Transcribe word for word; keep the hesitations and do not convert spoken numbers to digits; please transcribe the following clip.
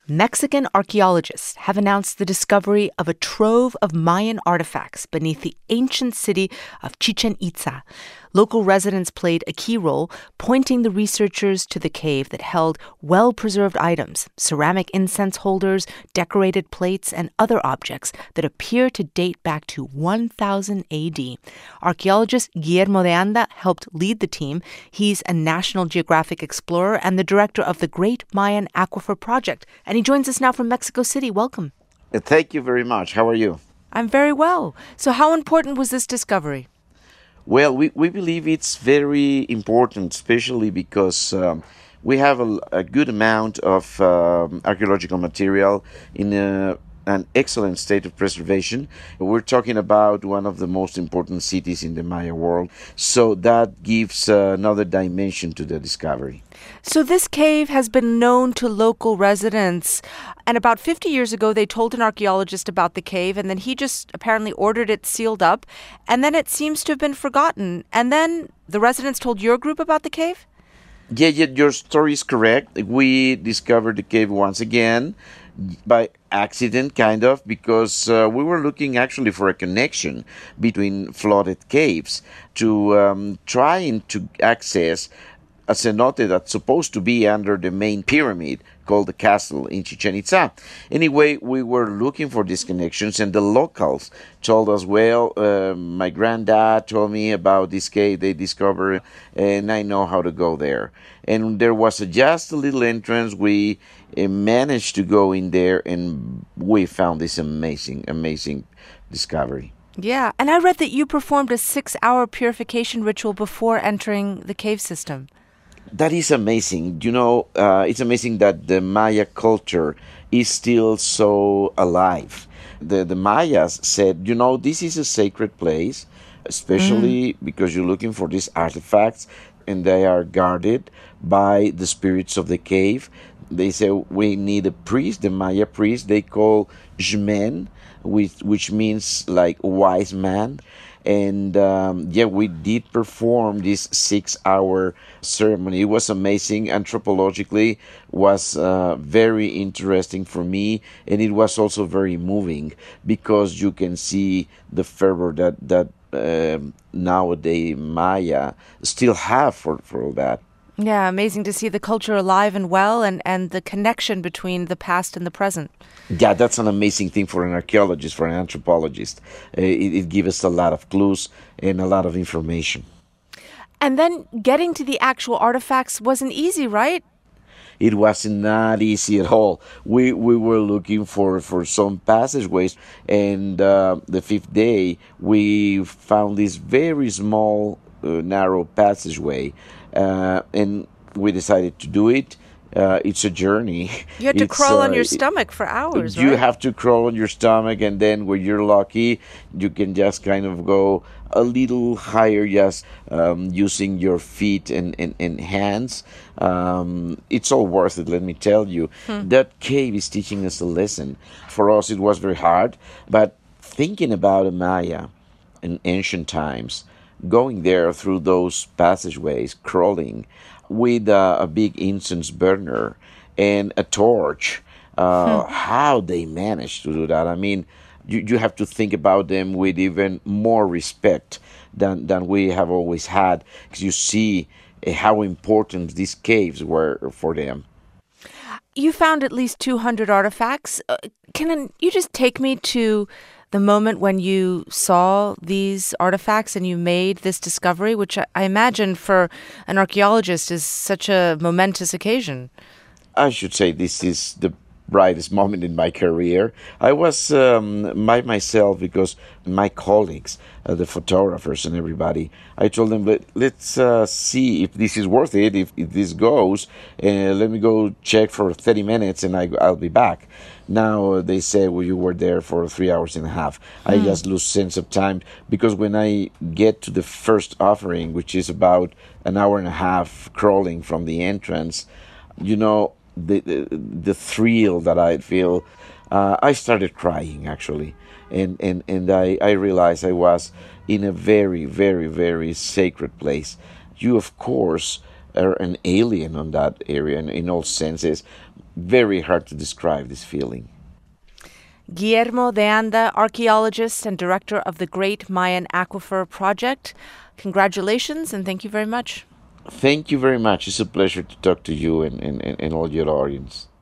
Mexican archaeologists have announced the discovery of a trove of Mayan artifacts beneath the ancient city of Chichen Itza. Local residents played a key role, pointing the researchers to the cave that held well-preserved items, ceramic incense holders, decorated plates, and other objects that appear to date back to one thousand A D. Archaeologist Guillermo de Anda helped lead the team. He's a National Geographic explorer and the director of the Great Mayan Aquifer Project. And he joins us now from Mexico City. Welcome. Thank you very much. How are you? I'm very well. So how important was this discovery? Well, we, we believe it's very important, especially because um, we have a, a good amount of um, archaeological material in a, an excellent state of preservation. We're talking about one of the most important cities in the Maya world, so that gives uh, another dimension to the discovery. So this cave has been known to local residents, and about fifty years ago they told an archaeologist about the cave, and then he just apparently ordered it sealed up, and then it seems to have been forgotten. And then the residents told your group about the cave? Yeah, yeah, your story is correct. We discovered the cave once again by accident, kind of, because uh, we were looking actually for a connection between flooded caves to um, trying to access a cenote that's supposed to be under the main pyramid called the castle in Chichen Itza. Anyway, we were looking for these connections, and the locals told us, well, uh, my granddad told me about this cave they discovered, and I know how to go there. And there was a, just a little entrance. We uh, managed to go in there, and we found this amazing, amazing discovery. Yeah, and I read that you performed a six-hour purification ritual before entering the cave system. That is amazing. You know, uh, it's amazing that the Maya culture is still so alive. The, the Mayas said, you know, this is a sacred place, especially mm. because you're looking for these artifacts, and they are guarded by the spirits of the cave. They say we need a priest, the Maya priest, they call Xmen, which, which means like wise man. And um, yeah, we did perform this six-hour ceremony. It was amazing. Anthropologically, was uh, very interesting for me, and it was also very moving because you can see the fervor that that uh, nowadays Maya still have for for all that. Yeah, amazing to see the culture alive and well, and, and the connection between the past and the present. Yeah, that's an amazing thing for an archaeologist, for an anthropologist. Uh, it, it gives us a lot of clues and a lot of information. And then getting to the actual artifacts wasn't easy, right? It was not easy at all. We we were looking for, for some passageways, and uh, the fifth day we found this very small, uh, narrow passageway. Uh, and we decided to do it. Uh, it's a journey. You had to it's, crawl uh, on your stomach for hours, you right? have to crawl on your stomach, and then when you're lucky, you can just kind of go a little higher, just um, using your feet and, and, and hands. Um, it's all worth it, let me tell you. Hmm. That cave is teaching us a lesson. For us, it was very hard, but thinking about a Maya in ancient times, going there through those passageways, crawling with uh, a big incense burner and a torch, uh, hmm. how they managed to do that. I mean, you, you have to think about them with even more respect than, than we have always had, because you see uh, how important these caves were for them. You found at least two hundred artifacts. Uh, can you just take me to the moment when you saw these artifacts and you made this discovery, which I imagine for an archaeologist is such a momentous occasion? I should say this is the brightest moment in my career. I was um, by myself because my colleagues, uh, the photographers and everybody, I told them, Let, let's uh, see if this is worth it, if, if this goes, and uh, let me go check for thirty minutes and I, I'll be back. Now uh, they say, well, you were there for three hours and a half. Hmm. I just lose sense of time because when I get to the first offering, which is about an hour and a half crawling from the entrance, you know, the the, the thrill that I feel, uh, I started crying actually, and and and I I realized I was in a very very very sacred place. You of course are an alien on that area in, in all senses. very hard to describe this feeling. Guillermo de Anda, archaeologist and director of the Great Mayan Aquifer Project. Congratulations and thank you very much. Thank you very much. It's a pleasure to talk to you and, and, and all your audience.